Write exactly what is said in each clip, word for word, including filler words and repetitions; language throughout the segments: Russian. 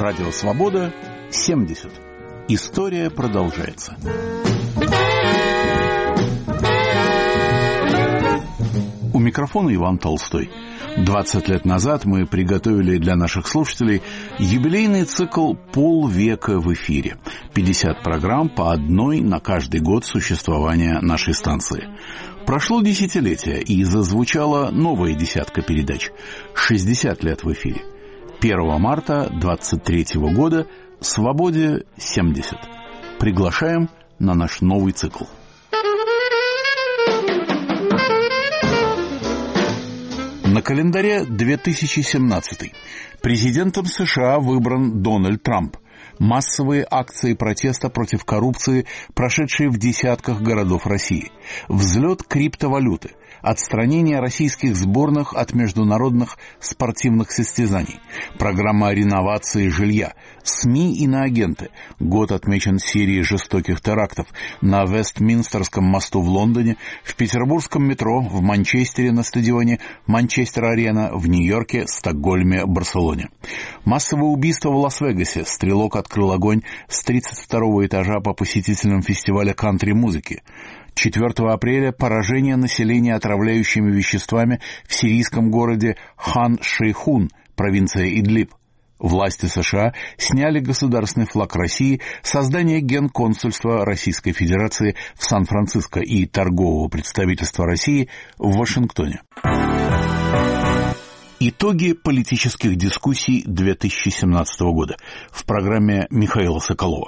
Радио Свобода, семьдесят. История продолжается. У микрофона Иван Толстой. двадцать лет назад мы приготовили для наших слушателей юбилейный цикл «Полвека в эфире». пятьдесят программ по одной на каждый год существования нашей станции. Прошло десятилетие, и зазвучала новая десятка передач. шестьдесят лет в эфире. первого марта двадцать третьего года «Свободе семьдесят». Приглашаем на наш новый цикл. На календаре две тысячи семнадцатый. Президентом США выбран Дональд Трамп. Массовые акции протеста против коррупции, прошедшие в десятках городов России. Взлет криптовалюты. Отстранение российских сборных от международных спортивных состязаний. Программа реновации жилья. СМИ и иноагенты. Год отмечен серией жестоких терактов на Вестминстерском мосту в Лондоне, в петербургском метро, в Манчестере на стадионе Манчестер-Арена, в Нью-Йорке, Стокгольме, Барселоне. Массовое убийство в Лас-Вегасе. Стрелок открыл огонь с тридцать второго этажа по посетителям фестиваля кантри-музыки. четвёртого апреля поражение населения отравляющими веществами в сирийском городе Хан-Шейхун, провинция Идлиб. Власти США сняли государственный флаг России, создание генконсульства Российской Федерации в Сан-Франциско и торгового представительства России в Вашингтоне. Итоги политических дискуссий две тысячи семнадцатого года в программе Михаила Соколова.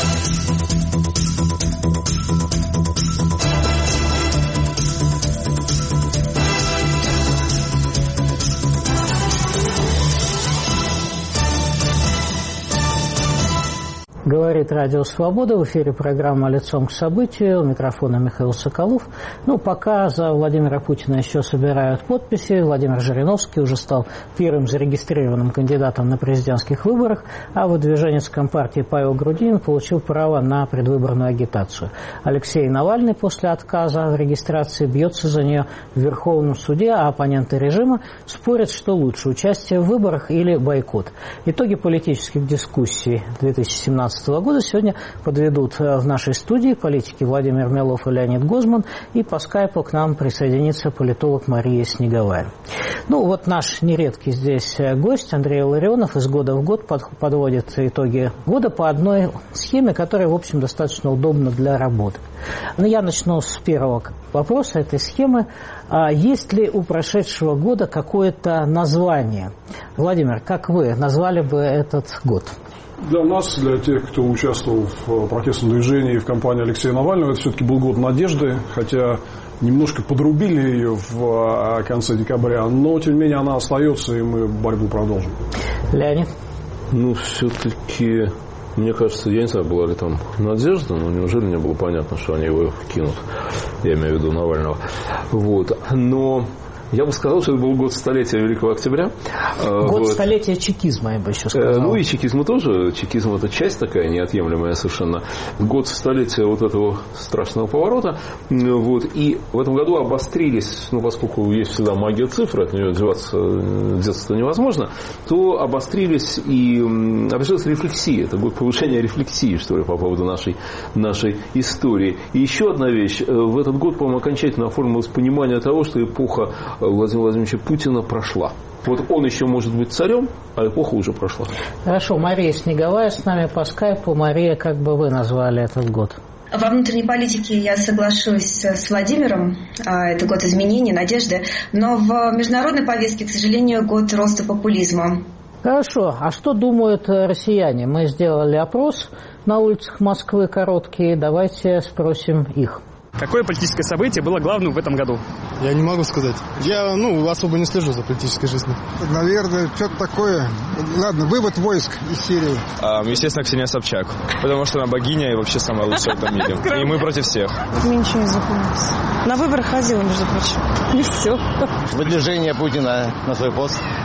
Говорит Радио Свобода, в эфире программа «Лицом к событию», у микрофона Михаил Соколов. Ну, пока за Владимира Путина еще собирают подписи, Владимир Жириновский уже стал первым зарегистрированным кандидатом на президентских выборах, а выдвиженец Компартии Павел Грудинин получил право на предвыборную агитацию. Алексей Навальный после отказа в регистрации бьется за нее в Верховном суде, а оппоненты режима спорят, что лучше – участие в выборах или бойкот. Итоги политических дискуссий две тысячи семнадцатого года сегодня подведут в нашей студии политики Владимир Мелов и Леонид Гозман, и по скайпу к нам присоединится политолог Мария Снеговая. Ну вот наш нередкий здесь гость Андрей Ларионов из года в год подводит итоги года по одной схеме, которая, в общем, достаточно удобна для работы. Но я начну с первого вопроса этой схемы. Есть ли у прошедшего года какое-то название? Владимир, как вы назвали бы этот год? Для нас, для тех, кто участвовал в протестном движении в кампании Алексея Навального, это все-таки был год надежды, хотя немножко подрубили ее в конце декабря, но, тем не менее, она остается, и мы борьбу продолжим. Леонид? Ну, все-таки, мне кажется, я не знаю, была ли там надежда, но неужели не было понятно, что они его кинут, я имею в виду Навального. Вот, но... Я бы сказал, что это был год столетия Великого Октября. Год вот. Столетия чекизма, я бы еще сказал. Ну и чекизма тоже. Чекизм – это часть такая неотъемлемая совершенно. Год столетия вот этого страшного поворота. Вот. И в этом году обострились, ну, поскольку есть всегда магия цифр, от нее деваться деться невозможно, то обострились и обострилась рефлексия. Это год повышения рефлексии, что ли, по поводу нашей, нашей истории. И еще одна вещь. В этот год, по-моему, окончательно оформилось понимание того, что эпоха Владимира Владимировича Путина прошла. Вот он еще может быть царем, а эпоха уже прошла. Хорошо, Мария Снеговая с нами по скайпу. Мария, как бы вы назвали этот год? Во внутренней политике я соглашусь с Владимиром. Это год изменений, надежды. Но в международной повестке, к сожалению, год роста популизма. Хорошо. А что думают россияне? Мы сделали опрос на улицах Москвы короткий. Давайте спросим их. Какое политическое событие было главным в этом году? Я не могу сказать. Я, ну, особо не слежу за политической жизнью. Наверное, что-то такое. Ладно, вывод войск из Сирии. А, естественно, Ксения Собчак. Потому что она богиня и вообще самая лучшая в этом мире. И мы против всех. Мне ничего не запомнилось. На выборы ходила, между прочим. И все. Выдвижение Путина на свой пост.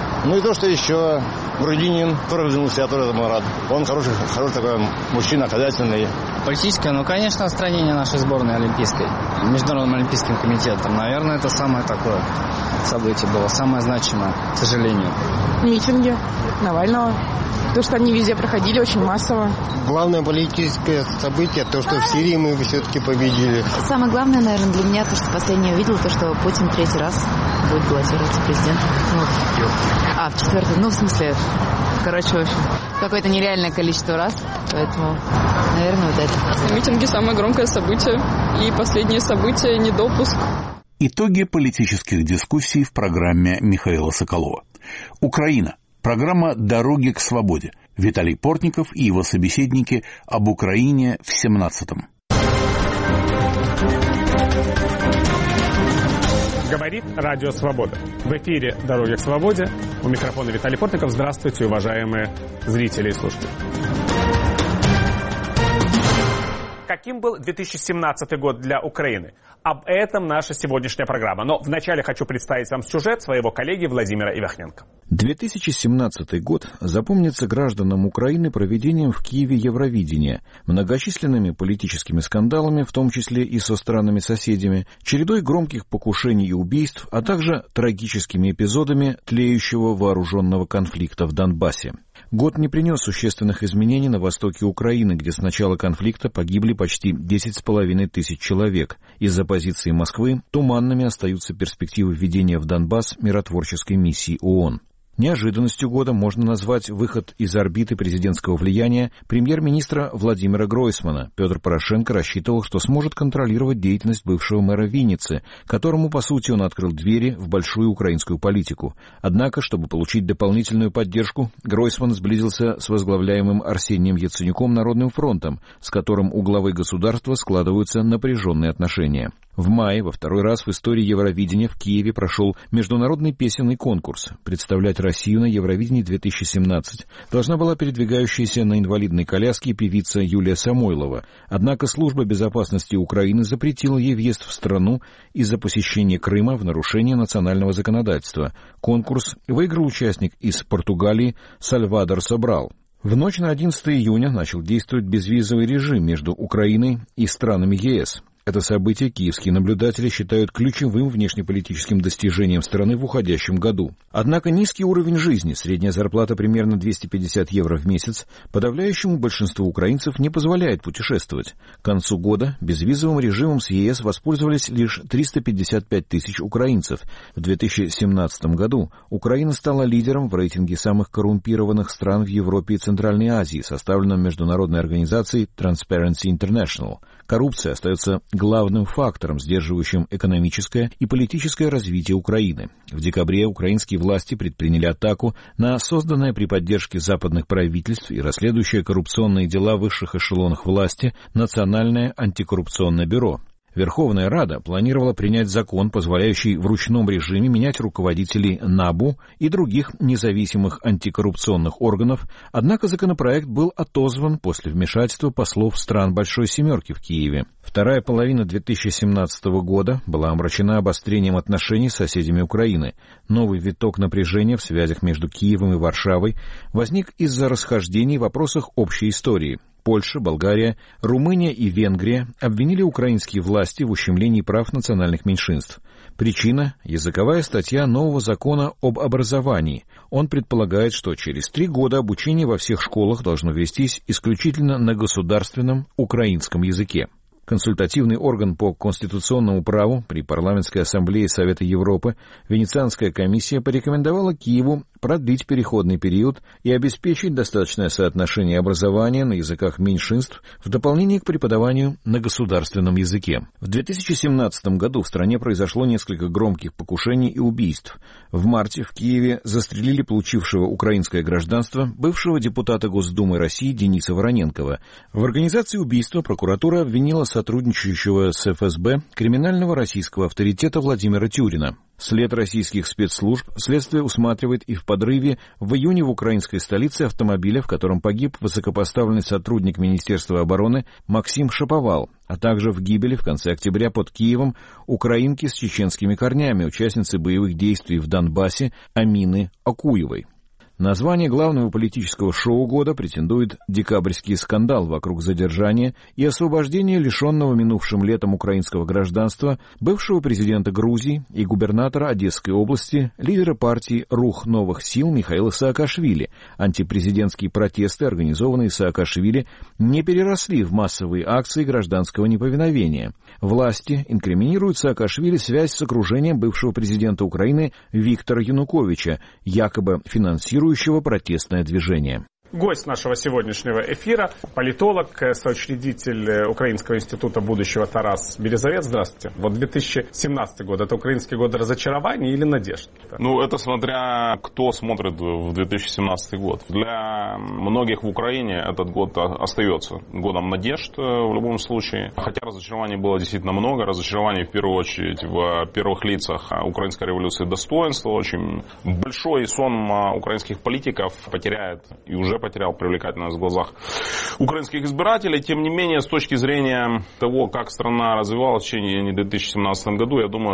Ну и то, что еще Грудинин тоже выдвинулся, я тоже этому рад. Он хороший, хороший такой мужчина, хозяйственный. Политическое, ну, конечно, отстранение нашей сборной олимпийской, Международным олимпийским комитетом. Наверное, это самое такое событие было, самое значимое, к сожалению. Митинги Навального. То, что они везде проходили, очень массово. Главное политическое событие, то, что в Сирии мы все-таки победили. Самое главное, наверное, для меня, то, что последнее увидел, то, что Путин третий раз будет баллотироваться президентом. Ну, а, в четвертый, ну, в смысле, короче, в общем, какое-то нереальное количество раз, поэтому, наверное, вот это. Митинги – самое громкое событие, и последнее событие – недопуск. Итоги политических дискуссий в программе Михаила Соколова. Украина. Программа «Дороги к свободе». Виталий Портников и его собеседники об Украине в семнадцатом. Говорит Радио Свобода. В эфире «Дороги к свободе». У микрофона Виталий Портников. Здравствуйте, уважаемые зрители и слушатели. Каким был две тысячи семнадцатый год для Украины? Об этом наша сегодняшняя программа. Но вначале хочу представить вам сюжет своего коллеги Владимира Ивахненко. две тысячи семнадцатый год запомнится гражданам Украины проведением в Киеве Евровидения, многочисленными политическими скандалами, в том числе и со странами-соседями, чередой громких покушений и убийств, а также трагическими эпизодами тлеющего вооруженного конфликта в Донбассе. Год не принес существенных изменений на востоке Украины, где с начала конфликта погибли почти десять с половиной тысяч человек. Из-за позиции Москвы туманными остаются перспективы введения в Донбасс миротворческой миссии ООН. Неожиданностью года можно назвать выход из орбиты президентского влияния премьер-министра Владимира Гройсмана. Петр Порошенко рассчитывал, что сможет контролировать деятельность бывшего мэра Винницы, которому, по сути, он открыл двери в большую украинскую политику. Однако, чтобы получить дополнительную поддержку, Гройсман сблизился с возглавляемым Арсением Яценюком Народным фронтом, с которым у главы государства складываются напряженные отношения. В мае, во второй раз в истории Евровидения, в Киеве прошел международный песенный конкурс. Представлять Россию на Евровидении две тысячи семнадцать должна была передвигающаяся на инвалидной коляске певица Юлия Самойлова. Однако служба безопасности Украины запретила ей въезд в страну из-за посещения Крыма в нарушение национального законодательства. Конкурс выиграл участник из Португалии Сальвадор Собрал. В ночь на одиннадцатое июня начал действовать безвизовый режим между Украиной и странами ЕС. Это событие киевские наблюдатели считают ключевым внешнеполитическим достижением страны в уходящем году. Однако низкий уровень жизни, средняя зарплата примерно двести пятьдесят евро в месяц, подавляющему большинству украинцев не позволяет путешествовать. К концу года безвизовым режимом с ЕС воспользовались лишь триста пятьдесят пять тысяч украинцев. В две тысячи семнадцатом году Украина стала лидером в рейтинге самых коррумпированных стран в Европе и Центральной Азии, составленном международной организацией Transparency International. Коррупция остается главным фактором, сдерживающим экономическое и политическое развитие Украины. В декабре украинские власти предприняли атаку на созданное при поддержке западных правительств и расследующее коррупционные дела в высших эшелонах власти Национальное антикоррупционное бюро. Верховная Рада планировала принять закон, позволяющий в ручном режиме менять руководителей НАБУ и других независимых антикоррупционных органов, однако законопроект был отозван после вмешательства послов стран Большой Семерки в Киеве. Вторая половина две тысячи семнадцатого года была омрачена обострением отношений с соседями Украины. Новый виток напряжения в связях между Киевом и Варшавой возник из-за расхождений в вопросах общей истории. Польша, Болгария, Румыния и Венгрия обвинили украинские власти в ущемлении прав национальных меньшинств. Причина – языковая статья нового закона об образовании. Он предполагает, что через три года обучение во всех школах должно вестись исключительно на государственном украинском языке. Консультативный орган по конституционному праву при Парламентской ассамблее Совета Европы Венецианская комиссия порекомендовала Киеву продлить переходный период и обеспечить достаточное соотношение образования на языках меньшинств в дополнение к преподаванию на государственном языке. В две тысячи семнадцатом году в стране произошло несколько громких покушений и убийств. В марте в Киеве застрелили получившего украинское гражданство бывшего депутата Госдумы России Дениса Вороненкова. В организации убийства прокуратура обвинила сотрудника сотрудничающего с эф эс бэ криминального российского авторитета Владимира Тюрина. След российских спецслужб следствие усматривает и в подрыве в июне в украинской столице автомобиля, в котором погиб высокопоставленный сотрудник Министерства обороны Максим Шаповал, а также в гибели в конце октября под Киевом украинки с чеченскими корнями, участницы боевых действий в Донбассе Амины Акуевой. На звание главного политического шоу года претендует декабрьский скандал вокруг задержания и освобождения лишенного минувшим летом украинского гражданства бывшего президента Грузии и губернатора Одесской области, лидера партии «Рух новых сил» Михаила Саакашвили. Антипрезидентские протесты, организованные Саакашвили, не переросли в массовые акции гражданского неповиновения. Власти инкриминируют Саакашвили связь с окружением бывшего президента Украины Виктора Януковича, якобы финансирующего протестное движение. Гость нашего сегодняшнего эфира, политолог, соучредитель Украинского института будущего Тарас Березовец. Здравствуйте. Вот две тысячи семнадцатый год, это украинский год разочарований или надежд? Ну, это смотря кто смотрит в две тысячи семнадцатый год. Для многих в Украине этот год остается годом надежд в любом случае. Хотя разочарований было действительно много. Разочарований в первую очередь в первых лицах украинской революции достоинства. Очень большой сон украинских политиков потеряет и уже потерял привлекательность в глазах украинских избирателей. Тем не менее, с точки зрения того, как страна развивалась в течение две тысячи семнадцатом году, я думаю,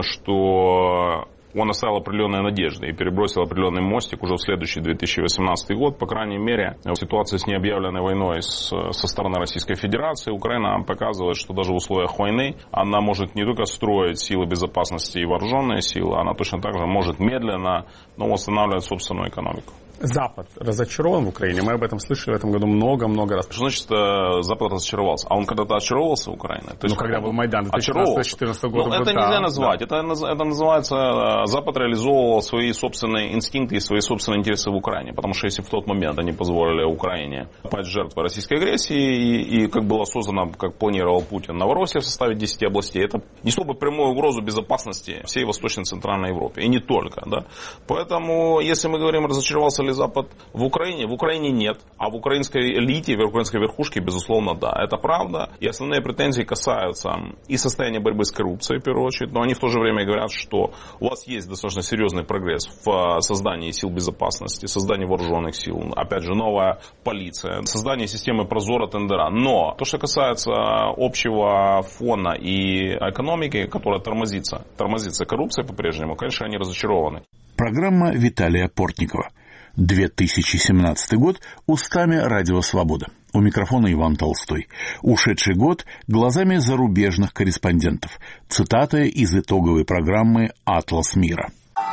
что он оставил определенные надежды и перебросил определенный мостик уже в следующий две тысячи восемнадцатый год. По крайней мере, в ситуации с необъявленной войной с, со стороны Российской Федерации, Украина показывает, что даже в условиях войны она может не только строить силы безопасности и вооруженные силы, она точно так же может медленно, но восстанавливать собственную экономику. Запад разочарован в Украине. Мы об этом слышали в этом году много-много раз. Что значит Запад разочаровался? А он когда-то очаровывался Украиной? То есть, ну, когда был Майдан две тысячи тринадцатого - две тысячи четырнадцатого года. Ну, это да, нельзя назвать. Да. Это, это называется, Запад реализовывал свои собственные инстинкты и свои собственные интересы в Украине. Потому что если в тот момент они позволили Украине пасть жертвой российской агрессии, и, и как было создано, как планировал Путин, Новороссия в составе десяти областей, это несло бы прямую угрозу безопасности всей Восточной и Центральной Европе. И не только. Да? Поэтому, если мы говорим, разочаровался ли Запад в Украине, в Украине нет, а в украинской элите, в украинской верхушке, безусловно, да. Это правда. И основные претензии касаются и состояния борьбы с коррупцией, в первую очередь, но они в то же время говорят, что у вас есть достаточно серьезный прогресс в создании сил безопасности, создании вооруженных сил, опять же, новая полиция, создание системы Прозоро, тендера. Но то, что касается общего фона и экономики, которая тормозится, тормозится коррупция по-прежнему, конечно, они разочарованы. Программа Виталия Портникова. две тысячи семнадцатый год устами Радио Свобода. У микрофона Иван Толстой. Ушедший год глазами зарубежных корреспондентов. Цитаты из итоговой программы «Атлас мира».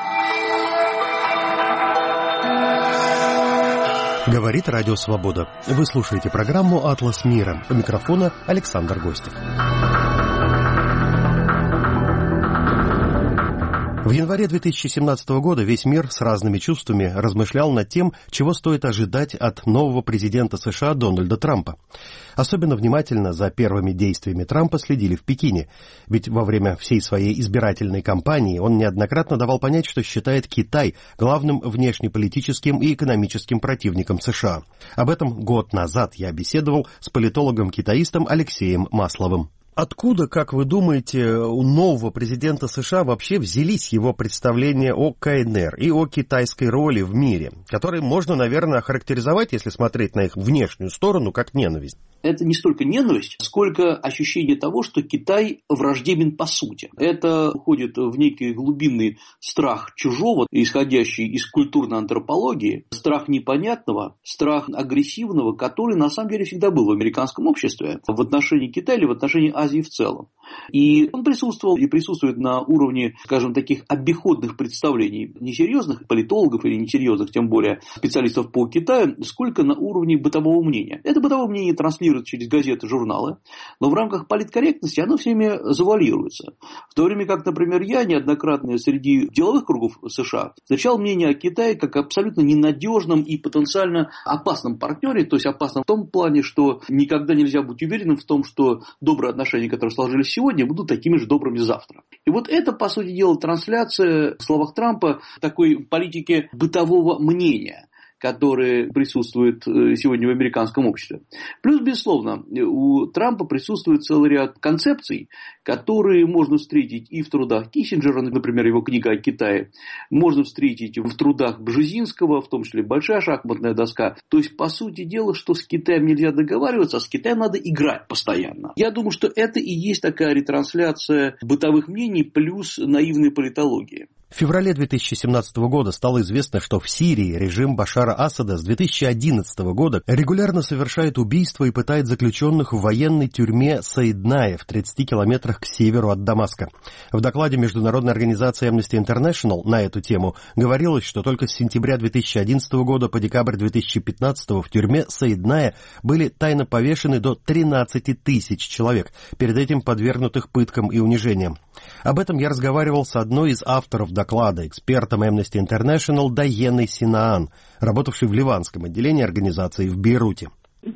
Говорит Радио Свобода. Вы слушаете программу «Атлас мира». У микрофона Александр Гостев. В январе две тысячи семнадцатого года весь мир с разными чувствами размышлял над тем, чего стоит ожидать от нового президента США Дональда Трампа. Особенно внимательно за первыми действиями Трампа следили в Пекине, ведь во время всей своей избирательной кампании он неоднократно давал понять, что считает Китай главным внешнеполитическим и экономическим противником США. Об этом год назад я беседовал с политологом-китаистом Алексеем Масловым. Откуда, как вы думаете, у нового президента США вообще взялись его представления о КНР и о китайской роли в мире, которые можно, наверное, охарактеризовать, если смотреть на их внешнюю сторону, как ненависть? Это не столько ненависть, сколько ощущение того, что Китай враждебен по сути. Это уходит в некий глубинный страх чужого, исходящий из культурной антропологии, страх непонятного, страх агрессивного, который на самом деле всегда был в американском обществе в отношении Китая или в отношении Азии в целом. И он присутствовал и присутствует на уровне, скажем, таких обиходных представлений, несерьезных политологов или несерьезных, тем более специалистов по Китаю, сколько на уровне бытового мнения. Это бытовое мнение транслируется через газеты, журналы, но в рамках политкорректности оно всеми завуалируется. В то время как, например, я неоднократно среди деловых кругов США встречал мнение о Китае как абсолютно ненадежном и потенциально опасном партнере, то есть опасном в том плане, что никогда нельзя быть уверенным в том, что добрые отношения, которые сложились сегодня, будут такими же добрыми завтра. И вот это, по сути дела, трансляция в словах Трампа такой политики бытового мнения, которые присутствуют сегодня в американском обществе. Плюс, безусловно, у Трампа присутствует целый ряд концепций, которые можно встретить и в трудах Киссинджера, например, его книга о Китае, можно встретить в трудах Бжезинского, в том числе «Большая шахматная доска». То есть, по сути дела, что с Китаем нельзя договариваться, а с Китаем надо играть постоянно. Я думаю, что это и есть такая ретрансляция бытовых мнений плюс наивной политологии. В феврале две тысячи семнадцатого года стало известно, что в Сирии режим Башара Асада с две тысячи одиннадцатого года регулярно совершает убийства и пытает заключенных в военной тюрьме Саидная в тридцати километрах к северу от Дамаска. В докладе международной организации Amnesty International на эту тему говорилось, что только с сентября две тысячи одиннадцатого года по декабрь две тысячи пятнадцатого в тюрьме Саидная были тайно повешены до тринадцати тысяч человек, перед этим подвергнутых пыткам и унижениям. Об этом я разговаривал с одной из авторов доклада, экспертом Amnesty International Дайеной Синаан, работавшей в ливанском отделении организации в Бейруте.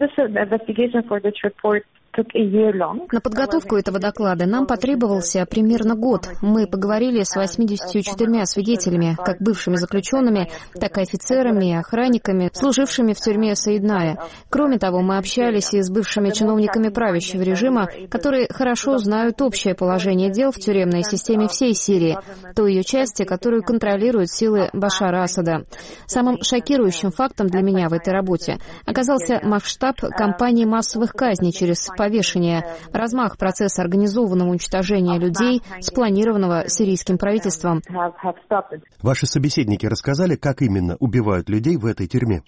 На подготовку этого доклада нам потребовался примерно год. Мы поговорили с восьмидесятью четырьмя свидетелями, как бывшими заключенными, так и офицерами и охранниками, служившими в тюрьме Саидная. Кроме того, мы общались и с бывшими чиновниками правящего режима, которые хорошо знают общее положение дел в тюремной системе всей Сирии, той ее части, которую контролируют силы Башара Асада. Самым шокирующим фактом для меня в этой работе оказался масштаб кампании массовых казней через повешение, размах процесса организованного уничтожения людей, спланированного сирийским правительством. Ваши собеседники рассказали, как именно убивают людей в этой тюрьме?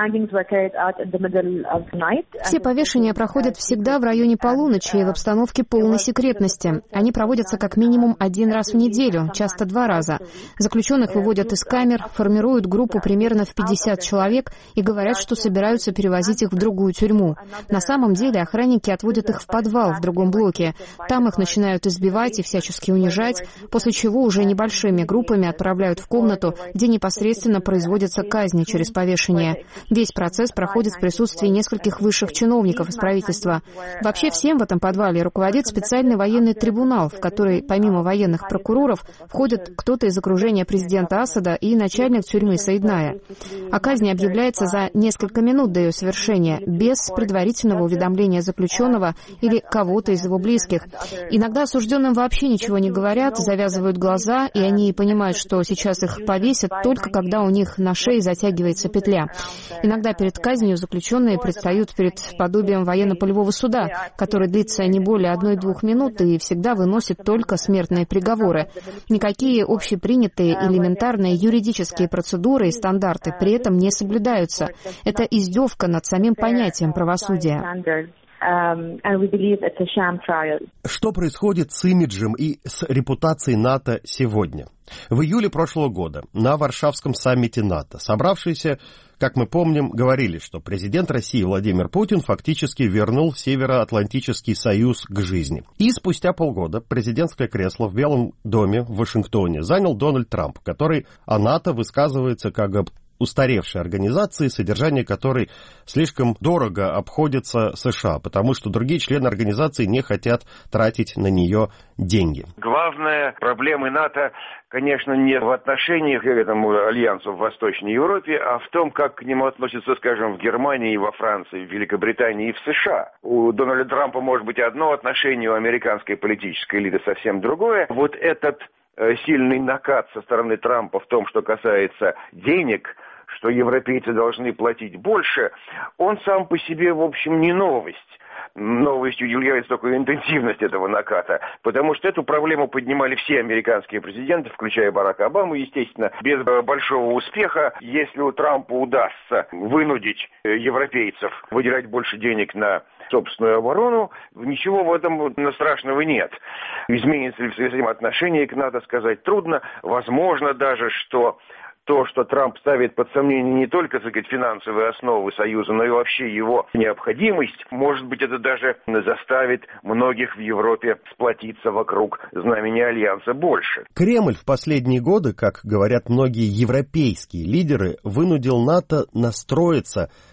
Все повешения проходят всегда в районе полуночи и в обстановке полной секретности. Они проводятся как минимум один раз в неделю, часто два раза. Заключенных выводят из камер, формируют группу примерно в пятьдесят человек и говорят, что собираются перевозить их в другую тюрьму. На самом деле охранники отводят их в подвал в другом блоке. Там их начинают избивать и всячески унижать, после чего уже небольшими группами отправляют в комнату, где непосредственно производятся казни через повешение. Весь процесс проходит в присутствии нескольких высших чиновников из правительства. Вообще всем в этом подвале руководит специальный военный трибунал, в который помимо военных прокуроров входит кто-то из окружения президента Асада и начальник тюрьмы Саидная. О казни объявляется за несколько минут до ее совершения, без предварительного уведомления заключенного или кого-то из его близких. Иногда осужденным вообще ничего не говорят, завязывают глаза, и они понимают, что сейчас их повесят только когда у них на шее затягивается петля. Иногда перед казнью заключенные предстают перед подобием военно-полевого суда, который длится не более одной-двух минут и всегда выносит только смертные приговоры. Никакие общепринятые элементарные юридические процедуры и стандарты при этом не соблюдаются. Это издевка над самим понятием правосудия. Что происходит с имиджем и с репутацией НАТО сегодня? В июле прошлого года на Варшавском саммите НАТО собравшиеся, как мы помним, говорили, что президент России Владимир Путин фактически вернул Североатлантический союз к жизни. И спустя полгода президентское кресло в Белом доме в Вашингтоне занял Дональд Трамп, который о НАТО высказывается как об устаревшей организации, содержание которой слишком дорого обходится США, потому что другие члены организации не хотят тратить на нее деньги. Главная проблема НАТО, конечно, не в отношении к этому альянсу в Восточной Европе, а в том, как к нему относятся, скажем, в Германии, во Франции, в Великобритании и в США. У Дональда Трампа может быть одно отношение, у американской политической элиты совсем другое. Вот этот сильный накат со стороны Трампа в том, что касается денег, что европейцы должны платить больше, он сам по себе, в общем, не новость. Новостью является только интенсивность этого наката, потому что эту проблему поднимали все американские президенты, включая Барака Обаму, естественно, без большого успеха. Если у Трампа удастся вынудить европейцев выделять больше денег на собственную оборону, ничего в этом страшного нет. Изменится ли в связи с этим отношение к НАТО, сказать трудно. Возможно даже, что то, что Трамп ставит под сомнение не только, так сказать, финансовые основы Союза, но и вообще его необходимость, может быть, это даже заставит многих в Европе сплотиться вокруг знамени Альянса больше. Кремль в последние годы, как говорят многие европейские лидеры, вынудил НАТО настроиться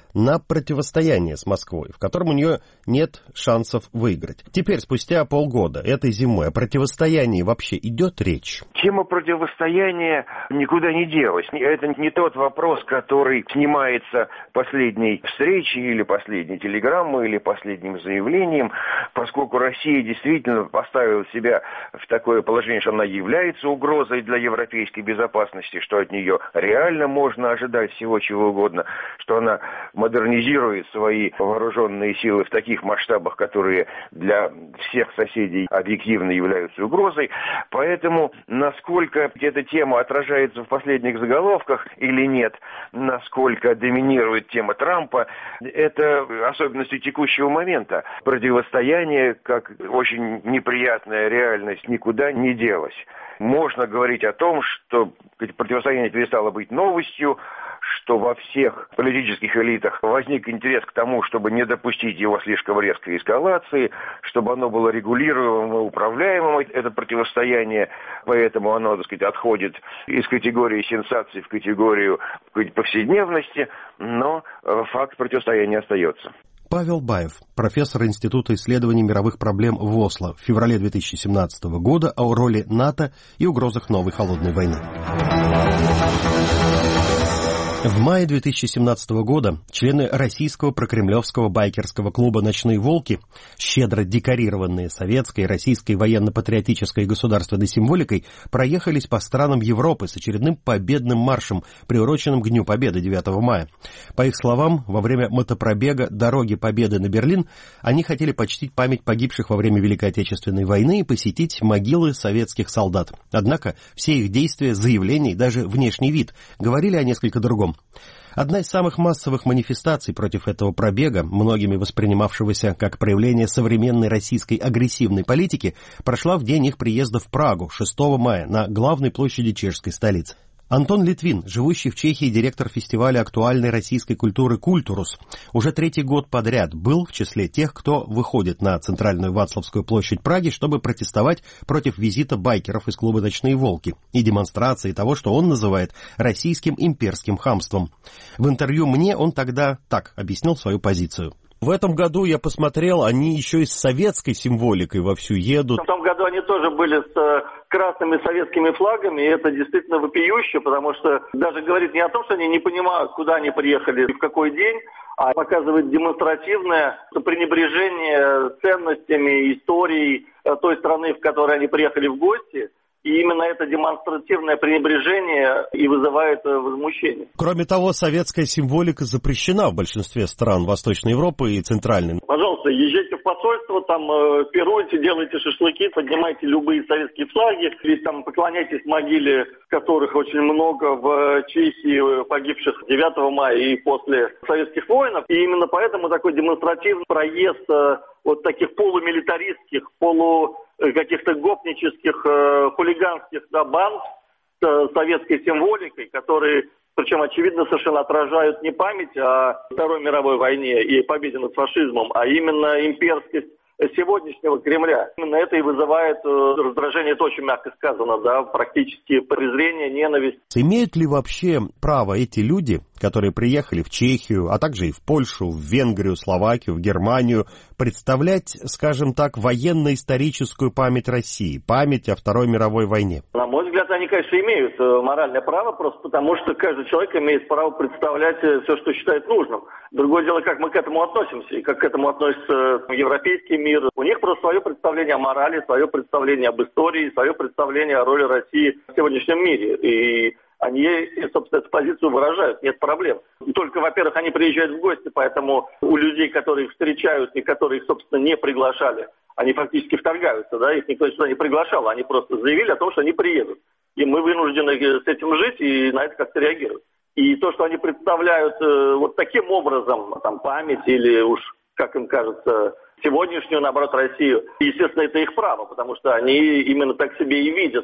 на противостояние с Москвой, в котором у нее нет шансов выиграть. Теперь, спустя полгода, этой зимой, о противостоянии вообще идет речь? Тема противостояния никуда не делась. Это не тот вопрос, который снимается последней встречей или последней телеграммой или последним заявлением, поскольку Россия действительно поставила себя в такое положение, что она является угрозой для европейской безопасности, что от нее реально можно ожидать всего чего угодно, что она модернизирует свои вооруженные силы в таких масштабах, которые для всех соседей объективно являются угрозой. Поэтому, насколько эта тема отражается в последних заголовках или нет, насколько доминирует тема Трампа, это особенностью текущего момента. Противостояние, как очень неприятная реальность, никуда не делось. Можно говорить о том, что противостояние перестало быть новостью, что во всех политических элитах возник интерес к тому, чтобы не допустить его слишком резкой эскалации, чтобы оно было регулируемым и управляемым, это противостояние, поэтому оно, так сказать, отходит из категории сенсаций в категорию повседневности, но факт противостояния остается. Павел Баев, профессор Института исследований мировых проблем в Осло, в феврале две тысячи семнадцатого года о роли НАТО и угрозах новой холодной войны. В мае две тысячи семнадцатого года члены российского прокремлевского байкерского клуба «Ночные волки», щедро декорированные советской и российской военно-патриотической и государственной символикой, проехались по странам Европы с очередным победным маршем, приуроченным к Дню Победы девятого мая. По их словам, во время мотопробега «Дороги Победы» на Берлин они хотели почтить память погибших во время Великой Отечественной войны и посетить могилы советских солдат. Однако все их действия, заявления и даже внешний вид говорили о несколько другом. Одна из самых массовых манифестаций против этого пробега, многими воспринимавшегося как проявление современной российской агрессивной политики, прошла в день их приезда в Прагу шестого мая на главной площади чешской столицы. Антон Литвин, живущий в Чехии директор фестиваля актуальной российской культуры «Культурус», уже третий год подряд был в числе тех, кто выходит на центральную Вацлавскую площадь Праги, чтобы протестовать против визита байкеров из клуба «Ночные волки» и демонстрации того, что он называет российским имперским хамством. В интервью мне он тогда так объяснил свою позицию. В этом году, я посмотрел, они еще и с советской символикой вовсю едут. В том году они тоже были с красными советскими флагами, и это действительно вопиюще, потому что даже говорит не о том, что они не понимают, куда они приехали, в какой день, а показывает демонстративное пренебрежение ценностями, историей той страны, в которой они приехали в гости. И именно это демонстративное пренебрежение и вызывает возмущение. Кроме того, советская символика запрещена в большинстве стран Восточной Европы и Центральной. Пожалуйста, езжайте в посольство, там э, пируйте, делайте шашлыки, поднимайте любые советские флаги, или там поклоняйтесь могиле, которых очень много в Чехии, погибших девятого мая и после советских войн. И именно поэтому такой демонстративный проезд э, вот таких полумилитаристских, полу каких-то гопнических, э, хулиганских да, банд с советской символикой, которые, причем, очевидно, совершенно отражают не память о Второй мировой войне и победе над фашизмом, а именно имперскость сегодняшнего Кремля. Именно это и вызывает раздражение, это очень мягко сказано, да, практически презрение, ненависть. Имеют ли вообще право эти люди, которые приехали в Чехию, а также и в Польшу, в Венгрию, Словакию, в Германию, представлять, скажем так, военно-историческую память России, память о Второй мировой войне? На мой взгляд, они, конечно, имеют моральное право, просто потому что каждый человек имеет право представлять все, что считает нужным. Другое дело, как мы к этому относимся, и как к этому относится европейский мир. У них просто свое представление о морали, свое представление об истории, свое представление о роли России в сегодняшнем мире. И они, собственно, эту позицию выражают, нет проблем. Только, во-первых, они приезжают в гости, поэтому у людей, которые их встречают и которые их, собственно, не приглашали, они фактически вторгаются, да, их никто сюда не приглашал, они просто заявили о том, что они приедут. И мы вынуждены с этим жить и на это как-то реагировать. И то, что они представляют э, вот таким образом, там, память или уж, как им кажется, сегодняшнюю, наоборот, Россию, естественно, это их право, потому что они именно так себе и видят.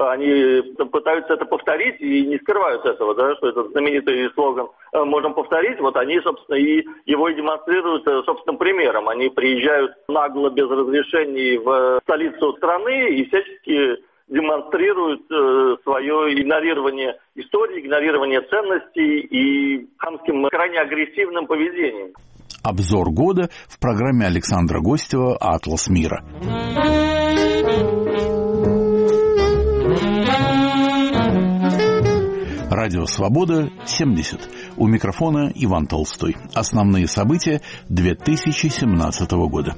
Они пытаются это повторить и не скрывают этого, да, что этот знаменитый слоган «можем повторить», вот они, собственно, и его и демонстрируют собственным примером. Они приезжают нагло, без разрешений в столицу страны и всячески демонстрируют э, свое игнорирование истории, игнорирование ценностей и хамским, крайне агрессивным поведением. Обзор года в программе Александра Гостева «Атлас мира». Радио «Свобода» семьдесят. У микрофона Иван Толстой. Основные события две тысячи семнадцатого года.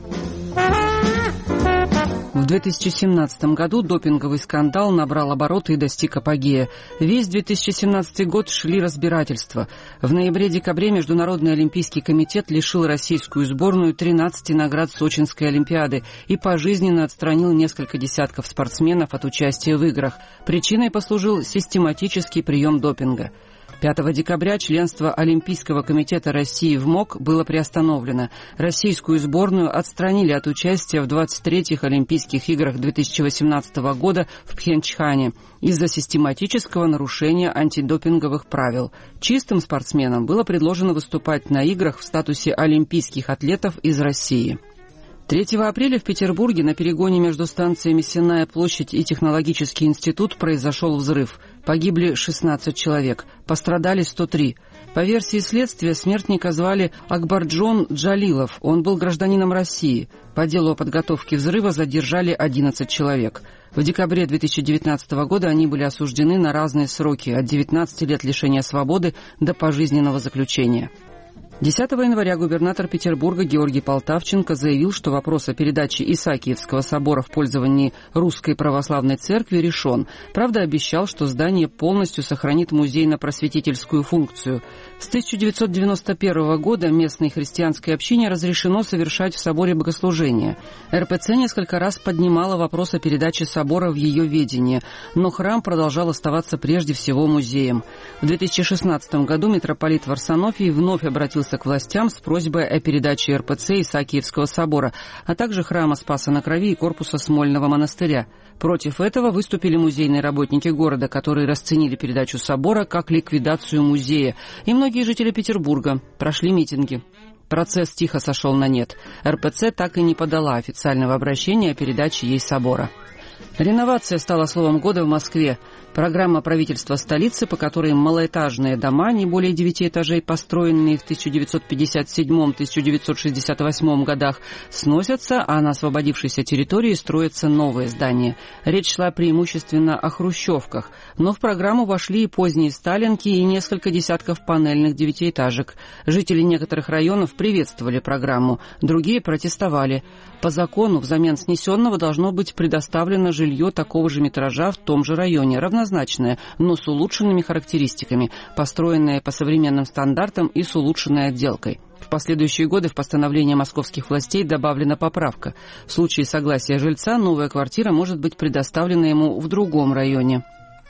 В две тысячи семнадцатом году допинговый скандал набрал обороты и достиг апогея. Весь две тысячи семнадцатый год шли разбирательства. В ноябре-декабре Международный олимпийский комитет лишил российскую сборную тринадцати наград Сочинской олимпиады и пожизненно отстранил несколько десятков спортсменов от участия в играх. Причиной послужил систематический прием допинга. пятого декабря членство Олимпийского комитета России в МОК было приостановлено. Российскую сборную отстранили от участия в двадцать третьих Олимпийских играх две тысячи восемнадцатого года в Пхенчхане из-за систематического нарушения антидопинговых правил. Чистым спортсменам было предложено выступать на играх в статусе олимпийских атлетов из России. третьего апреля в Петербурге на перегоне между станциями Сенная площадь и Технологический институт произошел взрыв. Погибли шестнадцать человек, пострадали сто три. По версии следствия, смертника звали Акбарджон Джалилов. Он был гражданином России. По делу о подготовке взрыва задержали одиннадцать человек. В декабре две тысячи девятнадцатого года они были осуждены на разные сроки, от девятнадцати лет лишения свободы до пожизненного заключения. десятого января губернатор Петербурга Георгий Полтавченко заявил, что вопрос о передаче Исаакиевского собора в пользование Русской Православной Церкви решен. Правда, обещал, что здание полностью сохранит музейно-просветительскую функцию. С тысяча девятьсот девяносто первого года местной христианской общине разрешено совершать в соборе богослужения. эр пэ цэ несколько раз поднимала вопрос о передаче собора в ее ведение, но храм продолжал оставаться прежде всего музеем. В две тысячи шестнадцатом году митрополит Варсонофий вновь обратился к властям с просьбой о передаче эр пэ цэ Исаакиевского собора, а также храма Спаса на Крови и корпуса Смольного монастыря. Против этого выступили музейные работники города, которые расценили передачу собора как ликвидацию музея, и многие жители Петербурга прошли митинги. Процесс тихо сошел на нет. эр пэ цэ так и не подала официального обращения о передаче ей собора. Реновация стала словом года в Москве. Программа правительства столицы, по которой малоэтажные дома, не более девяти этажей, построенные в тысяча девятьсот пятьдесят седьмом — тысяча девятьсот шестьдесят восьмом годах, сносятся, а на освободившейся территории строятся новые здания. Речь шла преимущественно о хрущевках, но в программу вошли и поздние сталинки, и несколько десятков панельных девятиэтажек. Жители некоторых районов приветствовали программу, другие протестовали. По закону взамен снесенного должно быть предоставлено жилье такого же метража в том же районе, равнозначное, но с улучшенными характеристиками, построенное по современным стандартам и с улучшенной отделкой. В последующие годы в постановление московских властей добавлена поправка. В случае согласия жильца новая квартира может быть предоставлена ему в другом районе.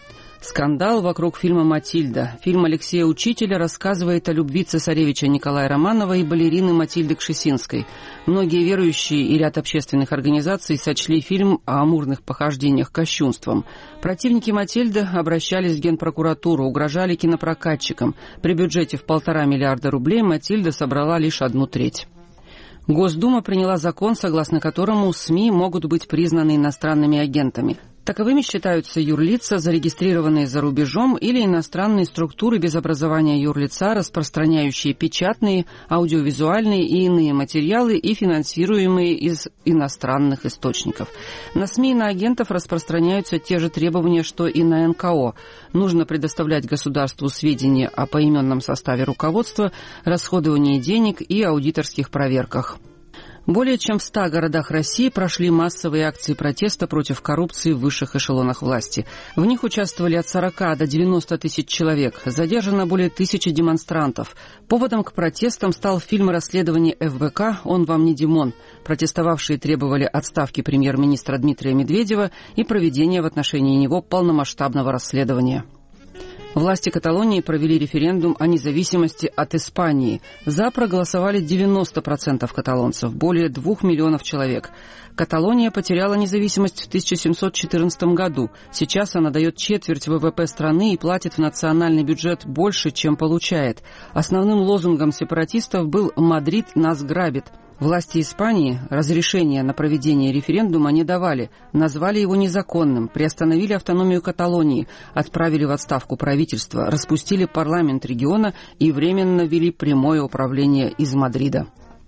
Скандал вокруг фильма «Матильда». Фильм Алексея Учителя рассказывает о любви цесаревича Николая Романова и балерины Матильды Кшесинской. Многие верующие и ряд общественных организаций сочли фильм о амурных похождениях кощунством. Противники Матильды обращались в Генпрокуратуру, угрожали кинопрокатчикам. При бюджете в полтора миллиарда рублей Матильда собрала лишь одну треть. Госдума приняла закон, согласно которому СМИ могут быть признаны иностранными агентами. Таковыми считаются юрлица, зарегистрированные за рубежом, или иностранные структуры без образования юрлица, распространяющие печатные, аудиовизуальные и иные материалы и финансируемые из иностранных источников. На СМИ и на агентов распространяются те же требования, что и на эн ка о. Нужно предоставлять государству сведения о поименном составе руководства, расходовании денег и аудиторских проверках. Более чем в ста городах России прошли массовые акции протеста против коррупции в высших эшелонах власти. В них участвовали от сорока до девяноста тысяч человек. Задержано более тысячи демонстрантов. Поводом к протестам стал фильм расследования эф бэ ка «Он вам не Димон». Протестовавшие требовали отставки премьер-министра Дмитрия Медведева и проведения в отношении него полномасштабного расследования. Власти Каталонии провели референдум о независимости от Испании. За проголосовали девяносто процентов каталонцев, более двух миллионов человек. Каталония потеряла независимость в тысяча семьсот четырнадцатом году. Сейчас она дает четверть вэ вэ пэ страны и платит в национальный бюджет больше, чем получает. Основным лозунгом сепаратистов был «Мадрид нас грабит». Власти Испании разрешения на проведение референдума не давали, назвали его незаконным, приостановили автономию Каталонии, отправили в отставку правительство, распустили парламент региона и временно ввели прямое управление из Мадрида.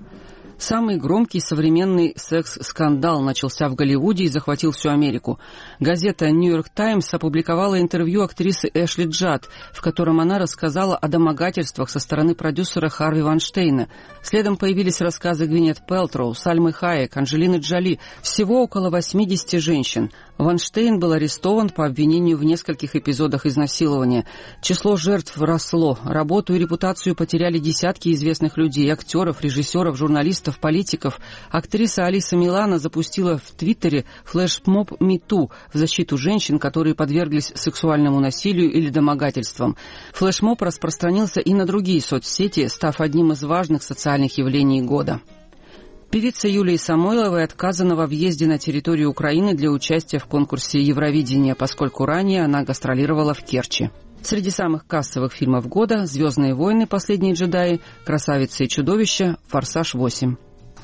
Самый громкий современный секс-скандал начался в Голливуде и захватил всю Америку. Газета «Нью-Йорк Таймс» опубликовала интервью актрисы Эшли Джад, в котором она рассказала о домогательствах со стороны продюсера Харви Вайнштейна. Следом появились рассказы Гвинет Пэлтроу, Сальмы Хайек, Анджелины Джоли. Всего около восьмидесяти женщин. Вайнштейн был арестован по обвинению в нескольких эпизодах изнасилования. Число жертв росло. Работу и репутацию потеряли десятки известных людей, актеров, режиссеров, журналистов, политиков. Актриса Алиса Милано запустила в Твиттере флешмоб «Мету» в защиту женщин, которые подверглись сексуальному насилию или домогательствам. Флешмоб распространился и на другие соцсети, став одним из важных социальных явлений года. Певице Юлии Самойловой отказано во въезде на территорию Украины для участия в конкурсе Евровидения, поскольку ранее она гастролировала в Керчи. Среди самых кассовых фильмов года «Звездные войны. Последние джедаи», «Красавица и чудовище», «Форсаж восемь».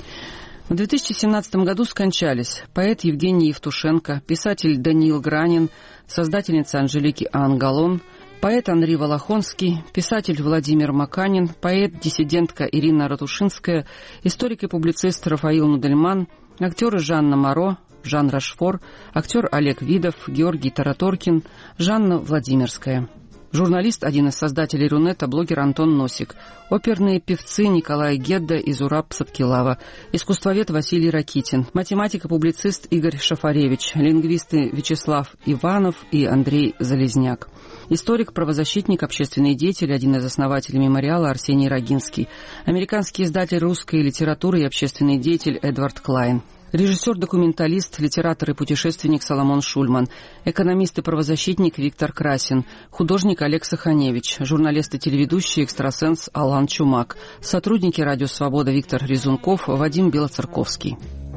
В две тысячи семнадцатом году скончались поэт Евгений Евтушенко, писатель Даниил Гранин, создательница Анжелики Ангалон, поэт Анри Волохонский, писатель Владимир Маканин, поэт-диссидентка Ирина Ратушинская, историк и публицист Рафаил Нудельман, актеры Жанна Моро, Жан Рашфор, актер Олег Видов, Георгий Тараторкин, Жанна Владимирская. Журналист, один из создателей Рунета, блогер Антон Носик, оперные певцы Николай Гедда и Зураб Садкилава, искусствовед Василий Ракитин, математик и публицист Игорь Шафаревич, лингвисты Вячеслав Иванов и Андрей Залезняк, историк, правозащитник, общественный деятель, один из основателей мемориала Арсений Рогинский, американский издатель русской литературы и общественный деятель Эдвард Клайн, режиссер-документалист, литератор и путешественник Соломон Шульман, экономист и правозащитник Виктор Красин, художник Олег Саханевич, журналист и телеведущий экстрасенс Алан Чумак, сотрудники «Радио Свобода» Виктор Резунков, Вадим Белоцерковский.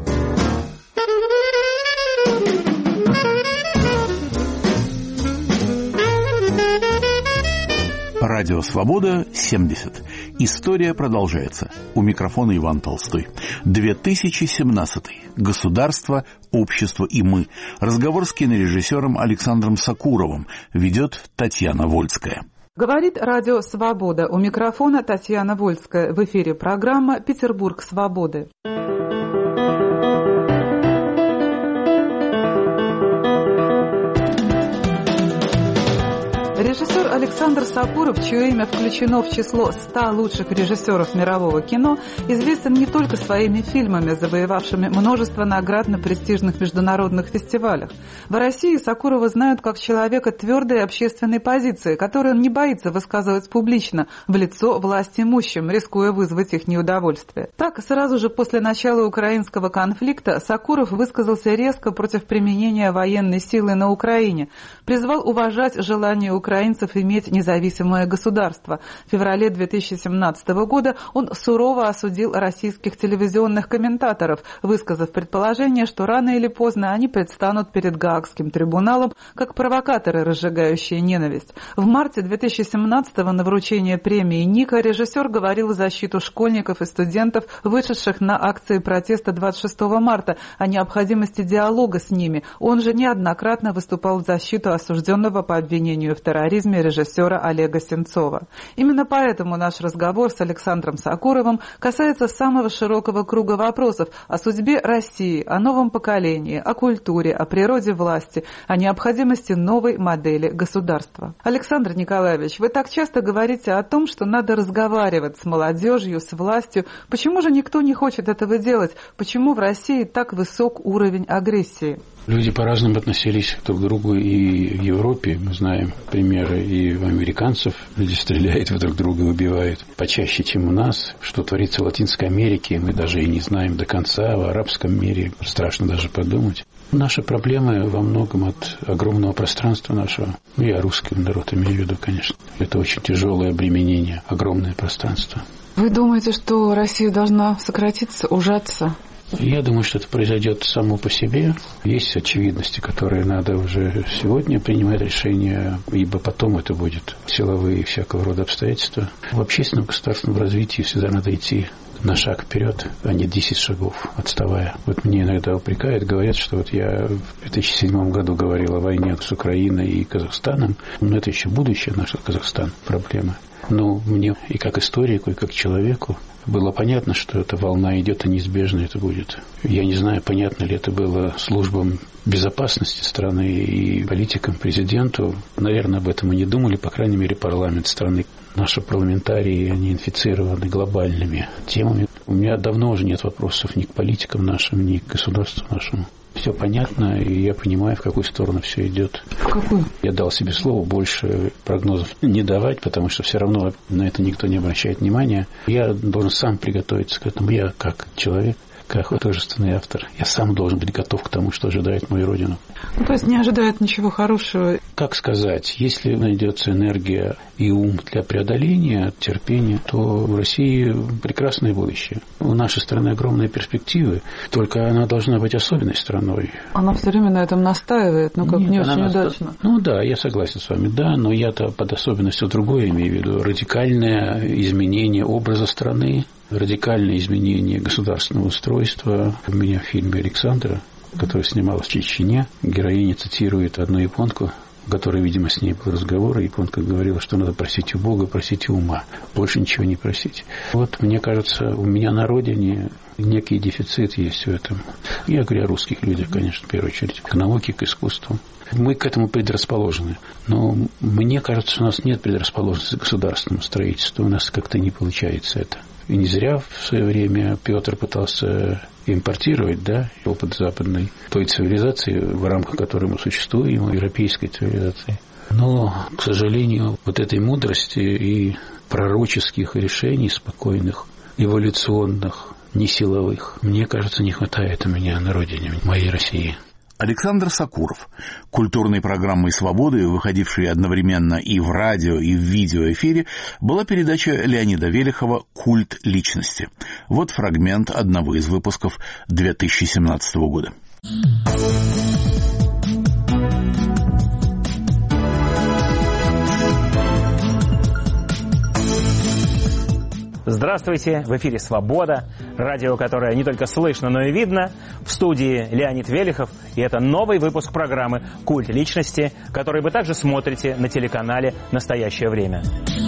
Радио «Свобода» семьдесят. История продолжается. У микрофона Иван Толстой. две тысячи семнадцатый. Государство, общество и мы. Разговор с кинорежиссером Александром Сакуровым. Ведет Татьяна Вольская. Говорит Радио «Свобода». У микрофона Татьяна Вольская. В эфире программа «Петербург свободы». Режиссер Александр Сакуров, чье имя включено в число ста лучших режиссеров мирового кино, известен не только своими фильмами, завоевавшими множество наград на престижных международных фестивалях. В России Сакурова знают как человека твердой общественной позиции, которую он не боится высказывать публично, в лицо власть имущим, рискуя вызвать их неудовольствие. Так, сразу же после начала украинского конфликта Сакуров высказался резко против применения военной силы на Украине, призвал уважать желание Украины украинцев иметь независимое государство. В феврале две тысячи семнадцатого года он сурово осудил российских телевизионных комментаторов, высказав предположение, что рано или поздно они предстанут перед Гаагским трибуналом как провокаторы, разжигающие ненависть. В марте две тысячи семнадцатого на вручение премии Ника режиссер говорил в защиту школьников и студентов, вышедших на акции протеста двадцать шестого марта, о необходимости диалога с ними. Он же неоднократно выступал в защиту осужденного по обвинению в терроризме режиссера Олега Сенцова. Именно поэтому наш разговор с Александром Сакуровым касается самого широкого круга вопросов о судьбе России, о новом поколении, о культуре, о природе власти, о необходимости новой модели государства. Александр Николаевич, вы так часто говорите о том, что надо разговаривать с молодежью, с властью. Почему же никто не хочет этого делать? Почему в России так высок уровень агрессии? Люди по-разному относились друг к другу и в Европе. Мы знаем примеры и у американцев. Люди стреляют друг друга и убивают почаще, чем у нас. Что творится в Латинской Америке, мы даже и не знаем до конца. В арабском мире страшно даже подумать. Наши проблемы во многом от огромного пространства нашего. Я русский народ имею в виду, конечно. Это очень тяжелое обременение, огромное пространство. Вы думаете, что Россия должна сократиться, ужаться? Я думаю, что это произойдет само по себе. Есть очевидности, которые надо уже сегодня принимать решения, ибо потом это будет силовые и всякого рода обстоятельства. В общественном государственном развитии всегда надо идти на шаг вперед, а не десять шагов отставая. Вот мне иногда упрекают, говорят, что вот я в две тысячи седьмом году говорил о войне с Украиной и Казахстаном, но это еще будущее наш Казахстан, проблема. Но мне и как историку, и как человеку было понятно, что эта волна идет, и неизбежно это будет. Я не знаю, понятно ли это было службам безопасности страны и политикам, президенту. Наверное, об этом и не думали, по крайней мере, парламент страны. Наши парламентарии, они инфицированы глобальными темами. У меня давно уже нет вопросов ни к политикам нашим, ни к государству нашему. Все понятно, и я понимаю, в какую сторону все идет. В какую? Я дал себе слово больше прогнозов не давать, потому что все равно на это никто не обращает внимания. Я должен сам приготовиться к этому. Я как человек, как художественный автор, я сам должен быть готов к тому, что ожидает мою родину. Ну, то есть не ожидает ничего хорошего? Как сказать, если найдется энергия и ум для преодоления, терпения, то в России прекрасное будущее. У нашей страны огромные перспективы, только она должна быть особенной страной. Она все время на этом настаивает, но как Нет, не очень наста... удачно. Ну да, я согласен с вами, да, но я-то под особенностью другое имею в виду. Радикальное изменение образа страны, радикальное изменение государственного устройства. У меня в фильме «Александра», который снималась в Чечне, героиня цитирует одну японку, в которой, видимо, с ней был разговор, и японка говорила, что надо просить у Бога, просить у ума, больше ничего не просить. Вот, мне кажется, у меня на родине некий дефицит есть в этом. Я говорю о русских людях, конечно, в первую очередь, к науке, к искусству. Мы к этому предрасположены. Но мне кажется, у нас нет предрасположенности к государственному строительству, у нас как-то не получается это. И не зря в свое время Петр пытался импортировать, да, опыт западной той цивилизации, в рамках которой мы существуем, европейской цивилизации. Но, к сожалению, вот этой мудрости и пророческих решений спокойных, эволюционных, не силовых, мне кажется, не хватает у меня на родине, в моей России. Александр Сакуров. Культурной программой «Свободы», выходившей одновременно и в радио, и в видеоэфире, была передача Леонида Велихова «Культ личности». Вот фрагмент одного из выпусков две тысячи семнадцатого года. Здравствуйте, в эфире «Свобода», радио, которое не только слышно, но и видно. В студии Леонид Велихов, и это новый выпуск программы «Культ личности», который вы также смотрите на телеканале «Настоящее время».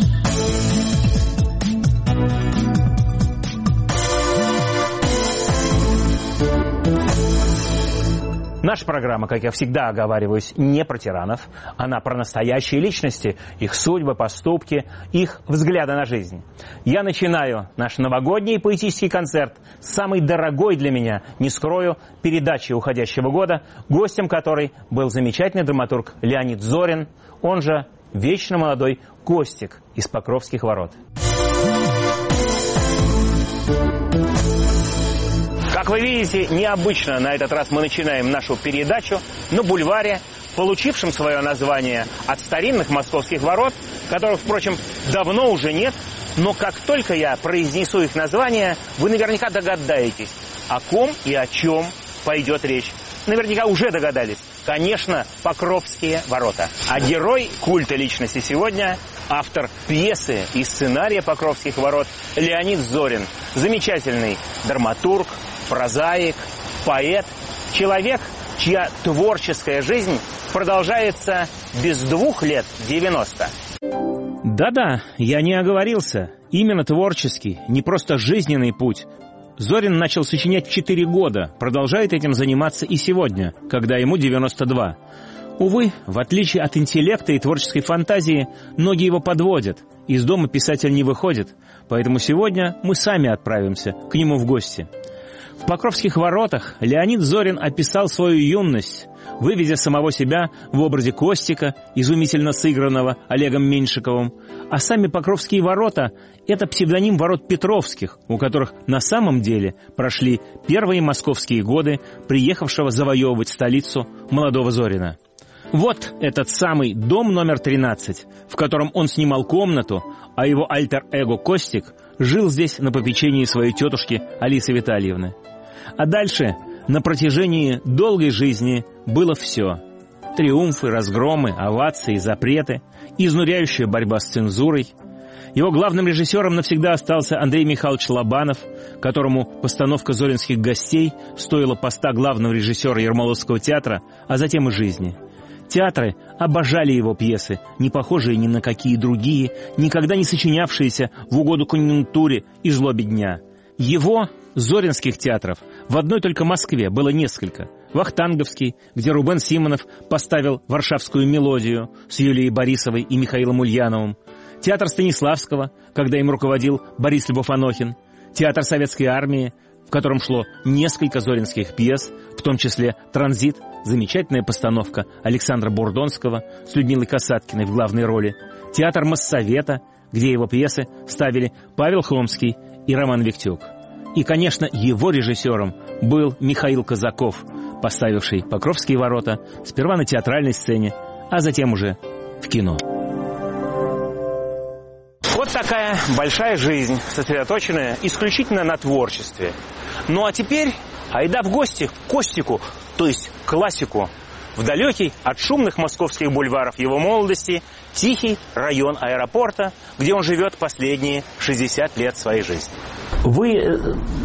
Наша программа, как я всегда оговариваюсь, не про тиранов, она про настоящие личности, их судьбы, поступки, их взгляды на жизнь. Я начинаю наш новогодний поэтический концерт с самой дорогой для меня, не скрою, передачи уходящего года, гостем которой был замечательный драматург Леонид Зорин, он же вечно молодой Костик из Покровских ворот. Как вы видите, необычно на этот раз мы начинаем нашу передачу на бульваре, получившем свое название от старинных московских ворот, которых, впрочем, давно уже нет, но как только я произнесу их название, вы наверняка догадаетесь, о ком и о чем пойдет речь. Наверняка уже догадались. Конечно, Покровские ворота. А герой культа личности сегодня – автор пьесы и сценария Покровских ворот Леонид Зорин. Замечательный драматург, прозаик, поэт, человек, чья творческая жизнь продолжается без двух лет девяносто. Да-да, я не оговорился. Именно творческий, не просто жизненный путь. Зорин начал сочинять в четыре года, продолжает этим заниматься и сегодня, когда ему девяносто два. Увы, в отличие от интеллекта и творческой фантазии, ноги его подводят, из дома писатель не выходит, поэтому сегодня мы сами отправимся к нему в гости. В Покровских воротах Леонид Зорин описал свою юность, выведя самого себя в образе Костика, изумительно сыгранного Олегом Меньшиковым. А сами Покровские ворота – это псевдоним ворот Петровских, у которых на самом деле прошли первые московские годы приехавшего завоевывать столицу молодого Зорина. Вот этот самый дом номер тринадцать, в котором он снимал комнату, а его альтер-эго Костик жил здесь на попечении своей тетушки Алисы Витальевны. А дальше на протяжении долгой жизни было все. Триумфы, разгромы, овации, запреты, изнуряющая борьба с цензурой. Его главным режиссером навсегда остался Андрей Михайлович Лобанов, которому постановка «Зоринских гостей» стоила поста главного режиссера Ермоловского театра, а затем и жизни. Театры обожали его пьесы, не похожие ни на какие другие, никогда не сочинявшиеся в угоду конъюнктуре и злобе дня. Его, Зоринских театров, в одной только Москве было несколько. Вахтанговский, где Рубен Симонов поставил «Варшавскую мелодию» с Юлией Борисовой и Михаилом Ульяновым. Театр Станиславского, когда им руководил Борис Львов-Анохин. Театр Советской армии, в котором шло несколько зоринских пьес, в том числе «Транзит», замечательная постановка Александра Бурдонского с Людмилой Касаткиной в главной роли. Театр Моссовета, где его пьесы ставили Павел Хомский и Роман Виктюк. И, конечно, его режиссером был Михаил Казаков, поставивший «Покровские ворота» сперва на театральной сцене, а затем уже в кино. Вот такая большая жизнь, сосредоточенная исключительно на творчестве. Ну а теперь айда в гости к Костику, то есть классику, в далекий от шумных московских бульваров его молодости тихий район аэропорта, где он живет последние шестьдесят лет своей жизни. Вы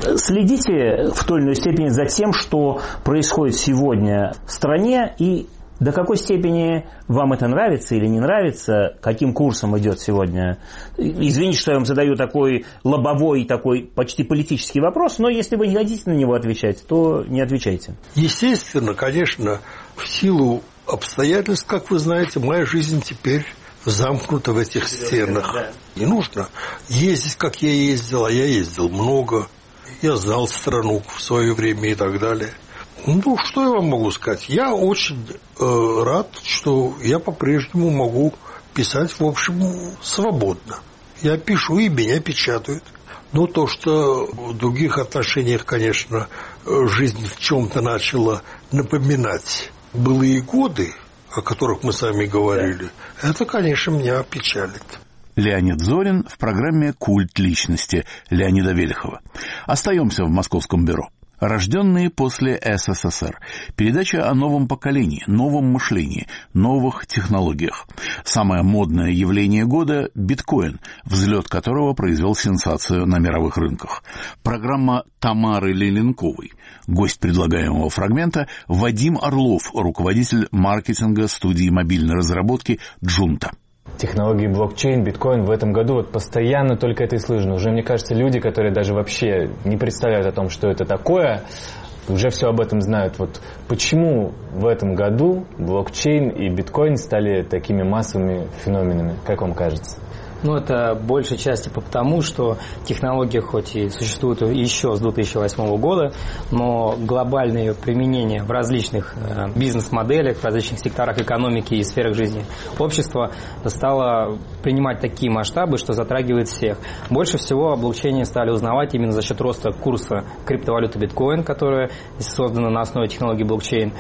следите в той или иной степени за тем, что происходит сегодня в стране, и до какой степени вам это нравится или не нравится, каким курсом идет сегодня? Извините, что я вам задаю такой лобовой, такой почти политический вопрос, но если вы не хотите на него отвечать, то не отвечайте. Естественно, конечно, в силу обстоятельств, как вы знаете, моя жизнь теперь замкнута в этих стенах. Не нужно ездить, как я ездил, а я ездил много. Я знал страну в свое время и так далее. Ну, что я вам могу сказать? Я очень э, рад, что я по-прежнему могу писать, в общем, свободно. Я пишу, и меня печатают. Но то, что в других отношениях, конечно, жизнь в чем-то начала напоминать былые годы, о которых мы сами говорили, это, конечно, меня печалит. Леонид Зорин в программе «Культ личности» Леонида Велихова. Остаемся в московском бюро. Рожденные после СССР. Передача о новом поколении, новом мышлении, новых технологиях. Самое модное явление года – биткоин, взлет которого произвел сенсацию на мировых рынках. Программа Тамары Леленковой. Гость предлагаемого фрагмента – Вадим Орлов, руководитель маркетинга студии мобильной разработки «Джунта». Технологии блокчейн, биткоин в этом году вот постоянно только это и слышно. Уже, мне кажется, люди, которые даже вообще не представляют о том, что это такое, уже все об этом знают. Вот почему в этом году блокчейн и биткоин стали такими массовыми феноменами, как вам кажется? Ну, это большей части потому, что технология хоть и существует еще с две тысячи восьмого года, но глобальное ее применение в различных бизнес-моделях, в различных секторах экономики и сферах жизни общества стало принимать такие масштабы, что затрагивает всех. Больше всего о блокчейне стали узнавать именно за счет роста курса криптовалюты биткоин, которая создана на основе технологии блокчейн.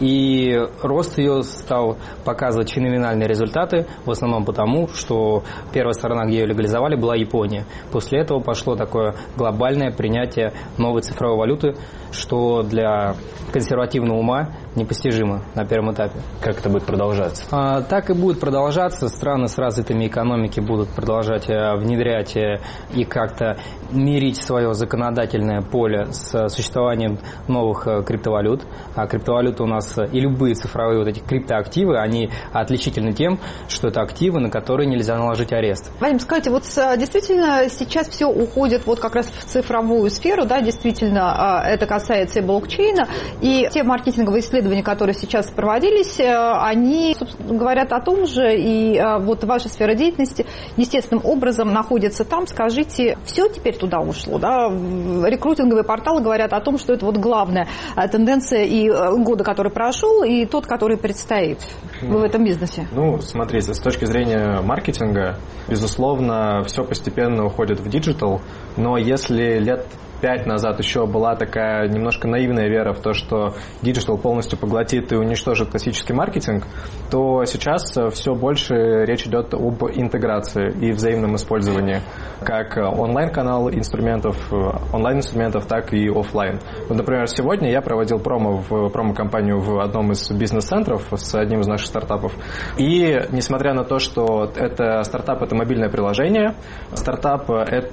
И рост ее стал показывать феноменальные результаты, в основном потому, что первый Первая страна, где ее легализовали, была Япония. После этого пошло такое глобальное принятие новой цифровой валюты, что для консервативного ума непостижимо на первом этапе. Как это будет продолжаться? А, так и будет продолжаться. Страны с развитыми экономикой будут продолжать а, внедрять а, и как-то мирить свое законодательное поле с существованием новых а, криптовалют. А криптовалюты у нас и любые цифровые вот эти криптоактивы, они отличительны тем, что это активы, на которые нельзя наложить арест. Вадим, скажите, вот действительно сейчас все уходит вот как раз в цифровую сферу, да, действительно это касается и блокчейна, и те маркетинговые исследования, которые сейчас проводились, они, собственно, говорят о том же, и вот ваша сфера деятельности естественным образом находится там. Скажите, все теперь туда ушло, да? Рекрутинговые порталы говорят о том, что это вот главная тенденция и года, который прошел, и тот, который предстоит. Вы в этом бизнесе? Ну, смотрите, с точки зрения маркетинга, безусловно, все постепенно уходит в диджитал, но если лет пять назад еще была такая немножко наивная вера в то, что диджитал полностью поглотит и уничтожит классический маркетинг, то сейчас все больше речь идет об интеграции и взаимном использовании. как онлайн-канал инструментов, онлайн-инструментов, так и офлайн. Вот, например, сегодня я проводил промо в промо-компанию в одном из бизнес-центров с одним из наших стартапов. И несмотря на то, что это стартап, это мобильное приложение, стартап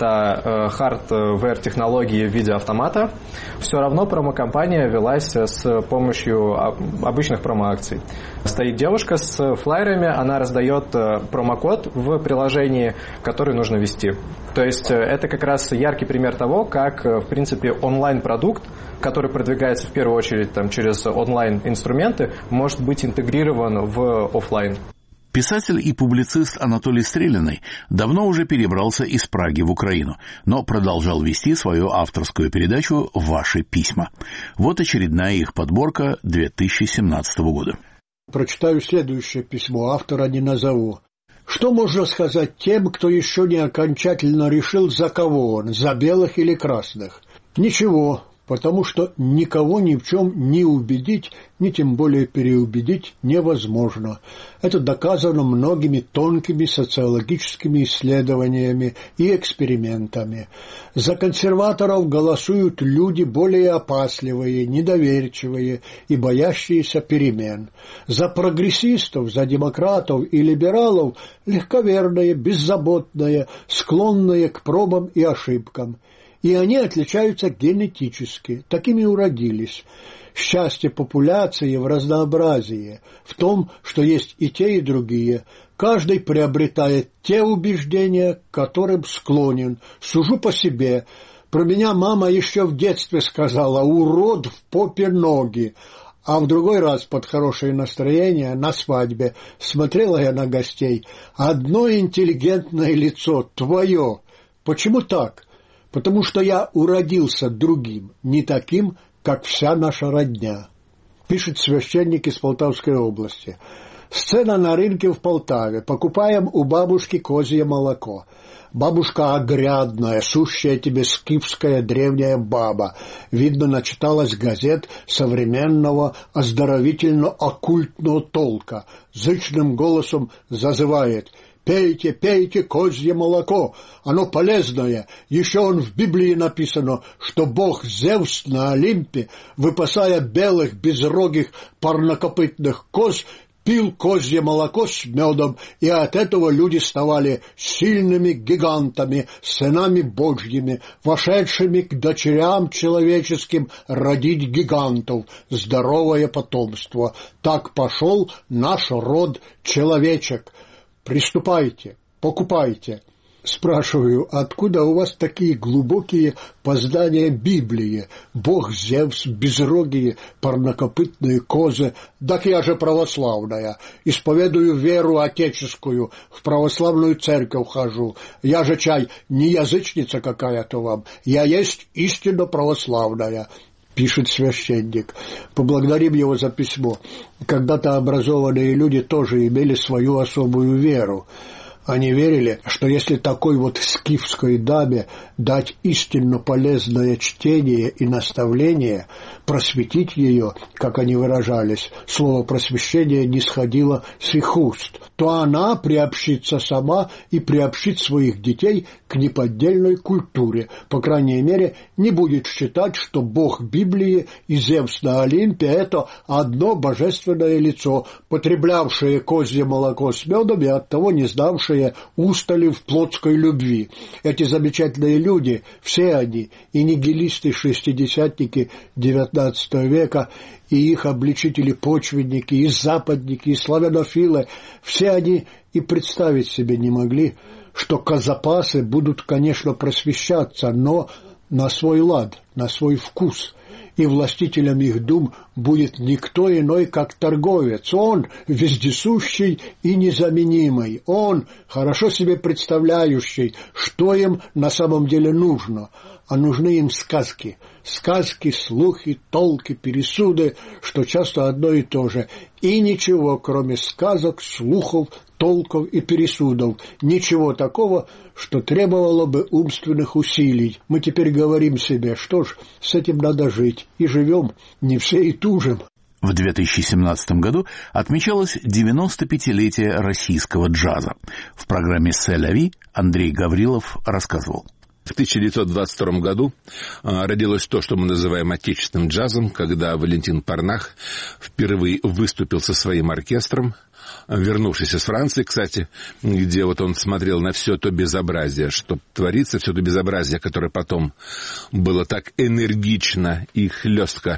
это hardware-технологии в виде автомата, все равно промо-компания велась с помощью обычных промо-акций. Стоит девушка с флайерами, она раздает промокод в приложении, который нужно ввести. То есть это как раз яркий пример того, как, в принципе, онлайн-продукт, который продвигается в первую очередь там, через онлайн-инструменты, может быть интегрирован в офлайн. Писатель и публицист Анатолий Стрелиный давно уже перебрался из Праги в Украину, но продолжал вести свою авторскую передачу «Ваши письма». Вот очередная их подборка две тысячи семнадцатого года. Прочитаю следующее письмо, автора не назову. Что можно сказать тем, кто еще не окончательно решил, за кого он, за белых или красных? Ничего, потому что никого ни в чем ни убедить, ни тем более переубедить невозможно. Это доказано многими тонкими социологическими исследованиями и экспериментами. За консерваторов голосуют люди более опасливые, недоверчивые и боящиеся перемен. За прогрессистов, за демократов и либералов легковерные, беззаботные, склонные к пробам и ошибкам. И они отличаются генетически, такими уродились. Счастье популяции в разнообразии, в том, что есть и те, и другие. Каждый приобретает те убеждения, к которым склонен. Сужу по себе. Про меня мама еще в детстве сказала: «Урод в попе ноги». А в другой раз под хорошее настроение на свадьбе смотрела я на гостей. Одно интеллигентное лицо, твое. Почему так? Потому что я уродился другим, не таким, как вся наша родня. Пишет священник из Полтавской области. Сцена на рынке в Полтаве. Покупаем у бабушки козье молоко. Бабушка огрядная, сущая тебе скифская древняя баба. Видно, начиталась газет современного оздоровительно-оккультного толка. Зычным голосом зазывает: «Пейте, пейте козье молоко, оно полезное. Еще он в Библии написано, что бог Зевс на Олимпе, выпасая белых безрогих парнокопытных коз, пил козье молоко с медом, и от этого люди ставали сильными гигантами, сынами божьими, вошедшими к дочерям человеческим родить гигантов, здоровое потомство. Так пошел наш род человечек. Приступайте, покупайте». Спрашиваю, откуда у вас такие глубокие познания Библии? Бог Зевс, безрогие, парнокопытные козы. Так я же православная, исповедую веру отеческую, в православную церковь хожу. Я же, чай, не язычница какая-то вам, я есть истинно православная. Пишет священник. Поблагодарим его за письмо. Когда-то образованные люди тоже имели свою особую веру. Они верили, что если такой вот скифской даме дать истинно полезное чтение и наставление, просветить ее, как они выражались, слово «просвещение» не сходило с их уст, то она приобщится сама и приобщит своих детей к неподдельной культуре, по крайней мере, не будет считать, что Бог Библии и Зевс на Олимпе – это одно божественное лицо, потреблявшее козье молоко с медом и оттого не знавшее устали в плотской любви. Эти замечательные люди, все они, и нигилисты-шестидесятники девятнадцатого века, и их обличители-почвенники, и западники, и славянофилы, все они и представить себе не могли, что козапасы будут, конечно, просвещаться, но на свой лад, на свой вкус. И властителем их дум будет никто иной, как торговец. Он вездесущий и незаменимый. Он хорошо себе представляющий, что им на самом деле нужно. А нужны им сказки. Сказки, слухи, толки, пересуды, что часто одно и то же. И ничего, кроме сказок, слухов, толков и пересудов. Ничего такого, что требовало бы умственных усилий. Мы теперь говорим себе, что ж, с этим надо жить. И живем, не все и тужим. В две тысячи семнадцатом году отмечалось девяносто пятилетие российского джаза. В программе «Се ля ви» Андрей Гаврилов рассказывал. В тысяча девятьсот двадцать втором году родилось то, что мы называем отечественным джазом, когда Валентин Парнах впервые выступил со своим оркестром, вернувшись из Франции, кстати, где вот он смотрел на все то безобразие, что творится, все то безобразие, которое потом было так энергично и хлестко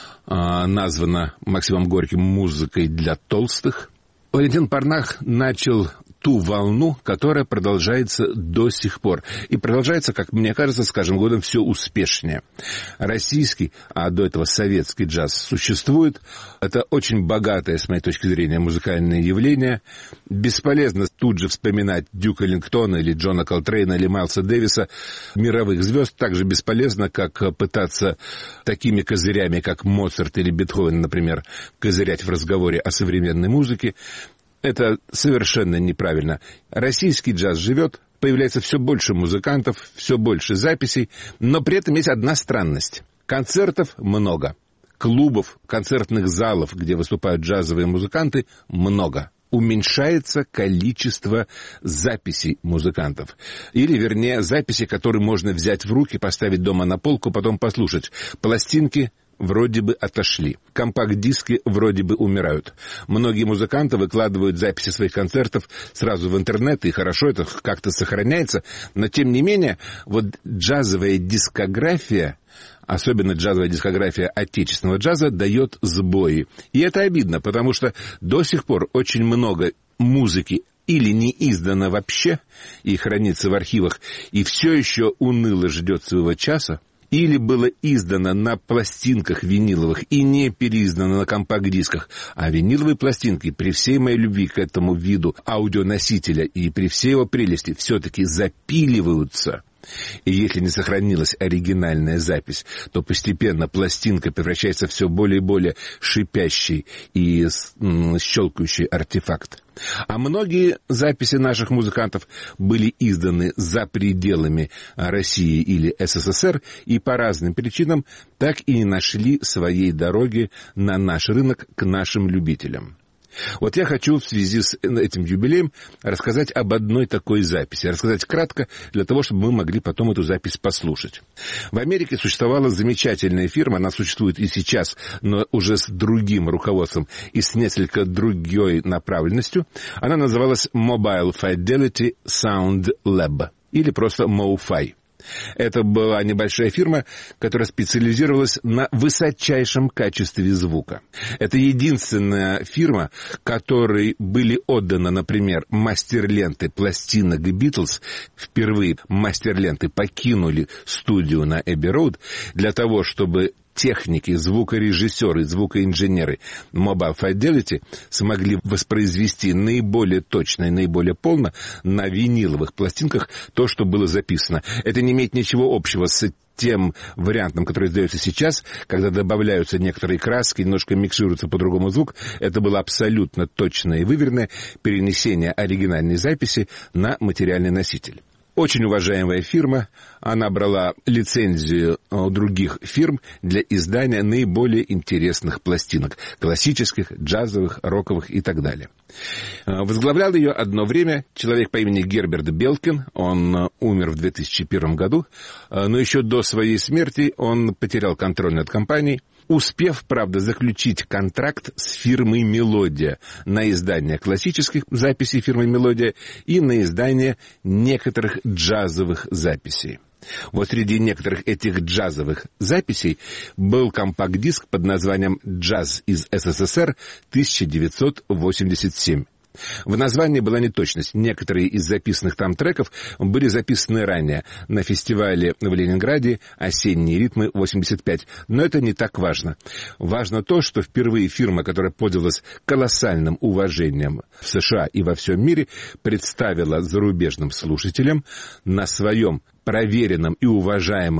названо Максимом Горьким «музыкой для толстых». Валентин Парнах начал ту волну, которая продолжается до сих пор. И продолжается, как мне кажется, с каждым годом все успешнее. Российский, а до этого советский джаз существует. Это очень богатое, с моей точки зрения, музыкальное явление. Бесполезно тут же вспоминать Дюка Эллингтона или Джона Колтрейна или Майлса Дэвиса, мировых звезд. Так же бесполезно, как пытаться такими козырями, как Моцарт или Бетховен, например, козырять в разговоре о современной музыке. Это совершенно неправильно. Российский джаз живет, появляется все больше музыкантов, все больше записей, но при этом есть одна странность. Концертов много, клубов, концертных залов, где выступают джазовые музыканты, много. Уменьшается количество записей музыкантов. Или, вернее, записи, которые можно взять в руки, поставить дома на полку, потом послушать. Пластинки вроде бы отошли. Компакт-диски вроде бы умирают. Многие музыканты выкладывают записи своих концертов сразу в интернет, и хорошо, это как-то сохраняется. Но, тем не менее, вот джазовая дискография, особенно джазовая дискография отечественного джаза, дает сбои. И это обидно, потому что до сих пор очень много музыки или не издано вообще и хранится в архивах, и все еще уныло ждет своего часа, или было издано на пластинках виниловых и не переиздано на компакт-дисках. А виниловые пластинки, при всей моей любви к этому виду аудионосителя и при всей его прелести, все-таки запиливаются. И если не сохранилась оригинальная запись, то постепенно пластинка превращается в все более и более шипящий и щелкающий артефакт. А многие записи наших музыкантов были изданы за пределами России или СССР и по разным причинам так и не нашли своей дороги на наш рынок к нашим любителям. Вот я хочу в связи с этим юбилеем рассказать об одной такой записи. Рассказать кратко, для того, чтобы мы могли потом эту запись послушать. В Америке существовала замечательная фирма, она существует и сейчас, но уже с другим руководством и с несколько другой направленностью. Она называлась Mobile Fidelity Sound Lab, или просто моуфай. Это была небольшая фирма, которая специализировалась на высочайшем качестве звука. Это единственная фирма, которой были отданы, например, мастер-ленты пластинок Битлз. Впервые мастер-ленты покинули студию на Эбби-Роуд для того, чтобы техники, звукорежиссеры, звукоинженеры Mobile Fidelity смогли воспроизвести наиболее точно и наиболее полно на виниловых пластинках то, что было записано. Это не имеет ничего общего с тем вариантом, который издается сейчас, когда добавляются некоторые краски, немножко микшируется по-другому звук. Это было абсолютно точное и выверенное перенесение оригинальной записи на материальный носитель. Очень уважаемая фирма, она брала лицензию у других фирм для издания наиболее интересных пластинок, классических, джазовых, роковых и так далее. Возглавлял ее одно время человек по имени Герберт Белкин, он умер в две тысячи первом году, но еще до своей смерти он потерял контроль над компанией, успев, правда, заключить контракт с фирмой «Мелодия» на издание классических записей фирмы «Мелодия» и на издание некоторых джазовых записей. Вот среди некоторых этих джазовых записей был компакт-диск под названием «Джаз из СССР тысяча девятьсот восемьдесят семь». В названии была неточность. Некоторые из записанных там треков были записаны ранее на фестивале в Ленинграде «Осенние ритмы восемьдесят пять». Но это не так важно. Важно то, что впервые фирма, которая пользовалась колоссальным уважением в США и во всем мире, представила зарубежным слушателям на своем проверенном и уважаемом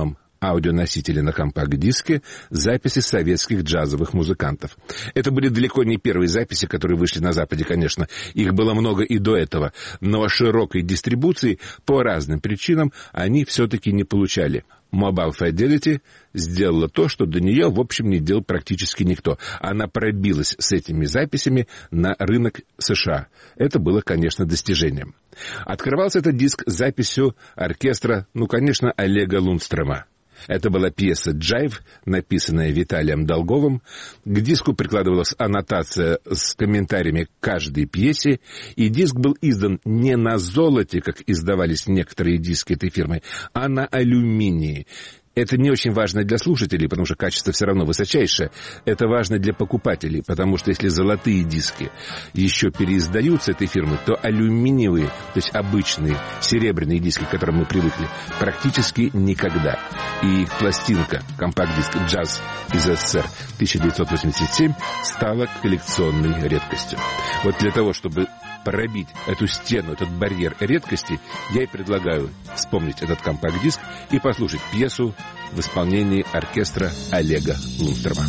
аудионосителе на компакт-диске записи советских джазовых музыкантов. Это были далеко не первые записи, которые вышли на Западе, конечно. Их было много и до этого. Но широкой дистрибуции по разным причинам они все-таки не получали. Mobile Fidelity сделала то, что до нее, в общем, не делал практически никто. Она пробилась с этими записями на рынок США. Это было, конечно, достижением. Открывался этот диск записью оркестра, ну, конечно, Олега Лундстрома. Это была пьеса «Джайв», написанная Виталием Долговым. К диску прикладывалась аннотация с комментариями к каждой пьесе, и диск был издан не на золоте, как издавались некоторые диски этой фирмы, а на алюминии. Это не очень важно для слушателей, потому что качество все равно высочайшее. Это важно для покупателей, потому что если золотые диски еще переиздаются этой фирмы, то алюминиевые, то есть обычные серебряные диски, к которым мы привыкли, практически никогда. И пластинка, компакт-диск «Джаз» из СССР тысяча девятьсот восемьдесят семь стала коллекционной редкостью. Вот для того, чтобы пробить эту стену, этот барьер редкости, я и предлагаю вспомнить этот компакт-диск и послушать пьесу в исполнении оркестра Олега Лундстрома.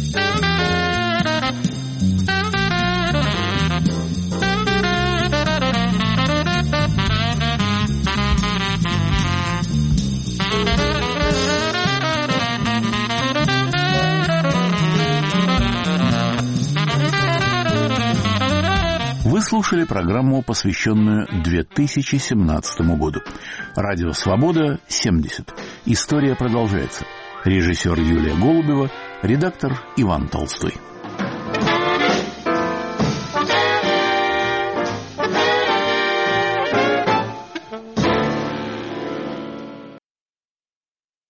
Вы слушали программу, посвященную две тысячи семнадцатому году. Радио «Свобода», семьдесят. История продолжается. Режиссер Юлия Голубева, редактор Иван Толстой.